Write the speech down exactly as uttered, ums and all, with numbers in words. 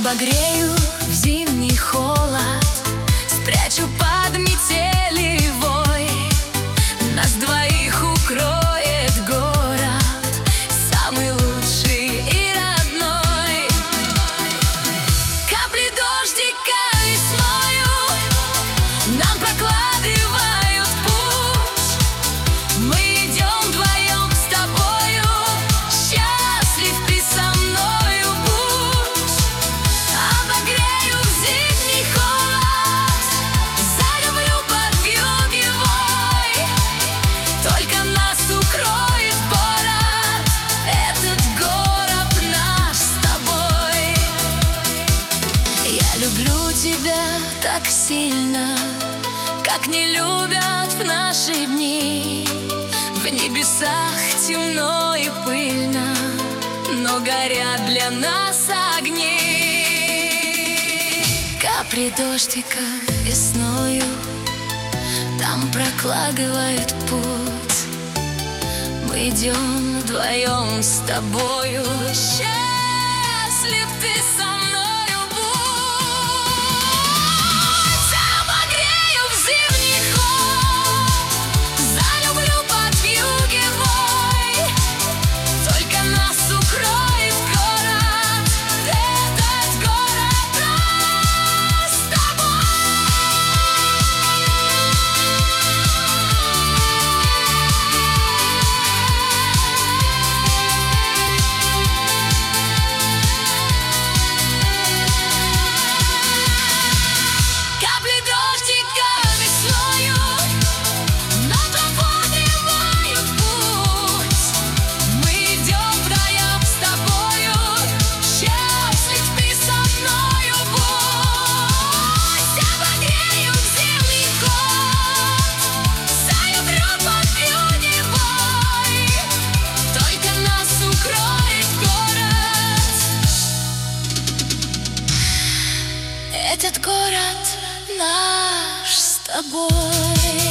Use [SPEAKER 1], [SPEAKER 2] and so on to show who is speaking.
[SPEAKER 1] Обогрею в зимний холод, спрячу под метелевой. Нас двоих укроет город, самый лучший и родной. Капли дождика весною нам прокладывают путь. Мы идем вдвоем с тобою, счастлив ты со мною будь. Обогрею в зимний холод, залюблю под вьюгой. Только нас укроет город, этот город наш с тобой. Я люблю тебя так сильно, как не любят в наши дни. В небесах темно и пыльно, но горят для нас огни. Капли дождика весною там прокладывают путь. Мы идем вдвоем с тобою, счастлив ты со мною будь. Обогрею в зимний холод, залюблю под вьюгой. Только нас укроет город, этот город наш с тобой. Капли дождика весною нам прокладывают путь. Мы идем вдвоем с тобою, счастлив ты со мною будь. Обогрею в зимний холод, залюблю под вьюгой. Только нас укроет город, этот город наш с тобой.